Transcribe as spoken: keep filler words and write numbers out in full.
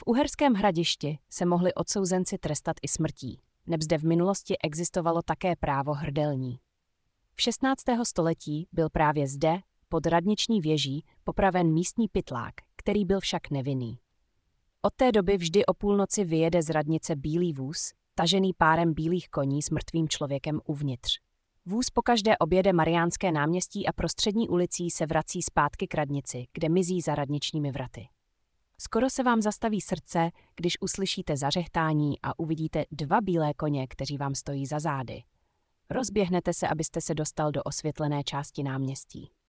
V Uherském Hradišti se mohli odsouzenci trestat i smrtí, neb zde v minulosti existovalo také právo hrdelní. V šestnáctém století byl právě zde, pod radniční věží, popraven místní pytlák, který byl však nevinný. Od té doby vždy o půlnoci vyjede z radnice bílý vůz, tažený párem bílých koní s mrtvým člověkem uvnitř. Vůz pokaždé objede Mariánské náměstí a prostřední ulicí se vrací zpátky k radnici, kde mizí za radničními vraty. Skoro se vám zastaví srdce, když uslyšíte zařechtání a uvidíte dva bílé koně, kteří vám stojí za zády. Rozběhnete se, abyste se dostal do osvětlené části náměstí.